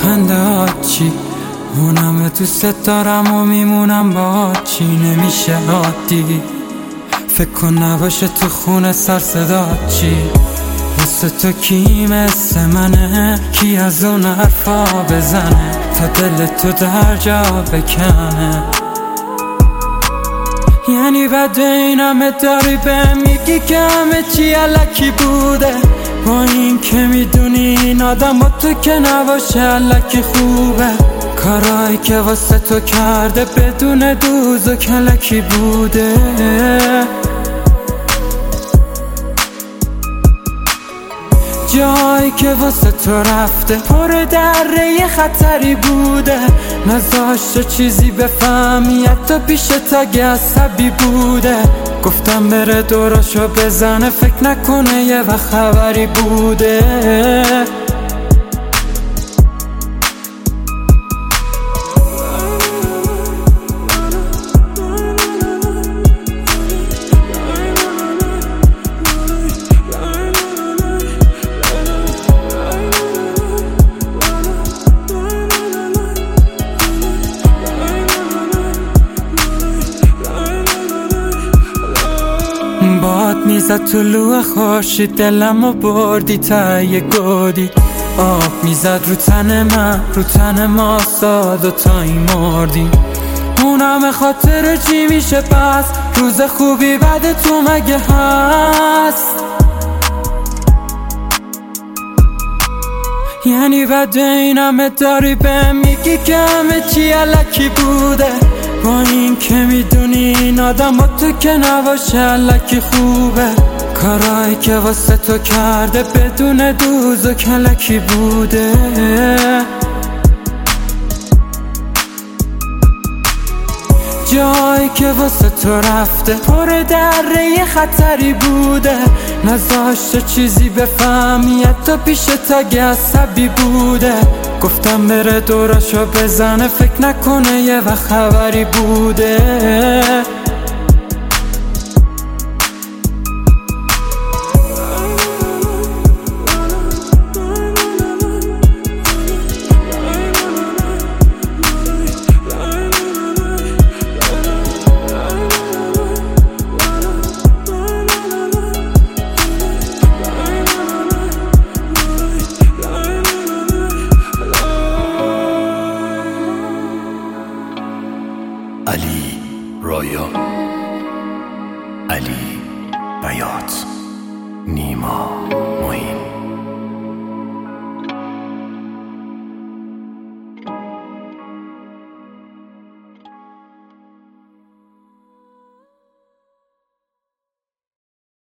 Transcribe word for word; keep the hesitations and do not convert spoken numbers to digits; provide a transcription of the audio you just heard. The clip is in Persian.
پنده چی؟ اونم دوست دارم و میمونم با چی؟ نمیشه عادی فکر کن نباشه تو خونه سر صدا چی؟ واسه تو کی مثل منه؟ کی از اون حرفا بزنه تا دل تو در جا بکنه؟ یعنی بعد این همه داری به میگی که همه چی الکی بوده، با این که میدونی این آدم با تو که نباشه الکی خوبه. کارایی که واسه تو کرده بدون دوز و کلکی بوده. جایی که واسه تو رفته پر دره خطری بوده، نذاشته چیزی بفهمی حتی پیشت اگه عصبی بوده. گفتم بره دوراشو بزنه فکر نکنه یه وقت خبری بوده. باد میزد تو لوح خورشید دلمو بردی تا یه گودی. آب میزد رو تن من رو تن ما ساد و تا این مردی. اونم خاطر چی میشه پس؟ روز خوبی بعد تو مگه هست؟ یعنی بعد این همه داری به میگی که همه چی الکی بوده، با این که میدونی این آدم با تو که نباشه الکی خوبه. کارایی که واسه تو کرده بدون دوز و کلکی بوده. جایی که واسه تو رفته پر دره خطری بوده، نذاشته چیزی بفهمی حتی پیشت اگه عصبی بوده. گفتم بره دوراشو بزنه فکر نکنه یه وقت خبری بوده. علی رویا، علی بیات، نیما.